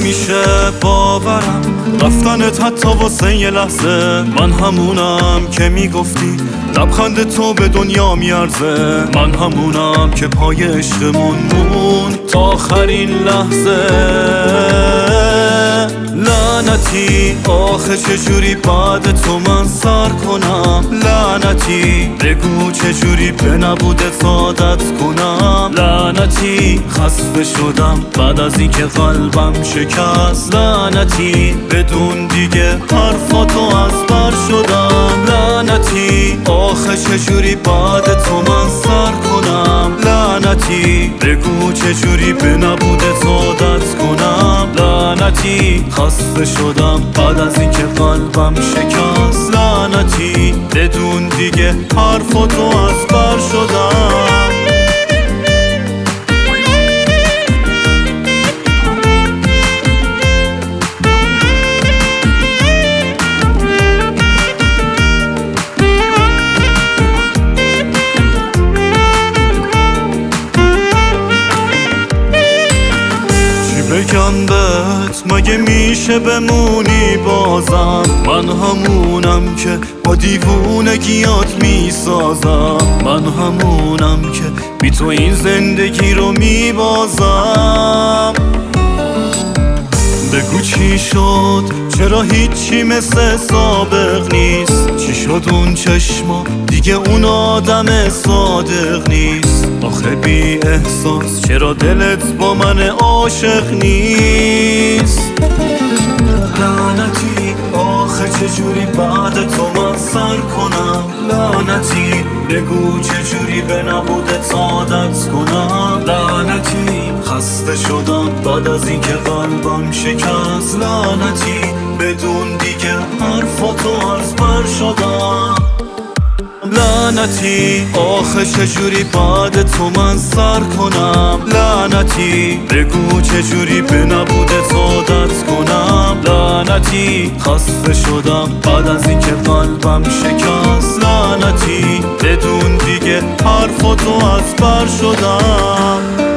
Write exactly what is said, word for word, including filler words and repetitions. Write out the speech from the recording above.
نمیشه باورم رفتنت حتی واسه یه لحظه. من همونم که میگفتی لبخند تو به دنیا میارزه. من همونم که پای عشقمون مون تا آخرین لحظه. لعنتی آخه چجوری بعد تو من سر کنم. لعنتی بگو چجوری به نبودت عادت کنم. لعنتی خسته شدم بعد از این که قلبم شکست. لعنتی بدون دیگه حرفاتو از بر شدم. لعنتی آخه چجوری بعد تو من سر کنم. لعنتی بگو چجوری به نبودت عادت کنم. لعنتی خسته شدم بعد از این که قلبم شکست. لعنتی بدون دیگه حرفاتو از بر شدم. بگم بهت مگه میشه بمونی بازم. من همونم که با دیوونگیات میسازم. من همونم که بی تو این زندگی رو میبازم. بگو چی شد چرا هیچی مثل سابق نیست. چی شد اون چشما دیگه اون آدم صادق نیست. آخه بی احساس چرا دلت با من عاشق نیست. لعنتی آخه چجوری بعد تو من سر کنم. لعنتی بگو چجوری به نبودت عادت کنم. لعنتی خسته شدم بعد از این که قلبم شکست. لعنتی بدون دیگه حرفاتو از بر شدم. لعنتی آخه چجوری بعد تو من سر کنم. لعنتی بگو چجوری به نبودت عادت کنم. لعنتی خسته شدم بعد از این که قلبم شکست. لعنتی بدون دیگه حرفاتو از بر شدم.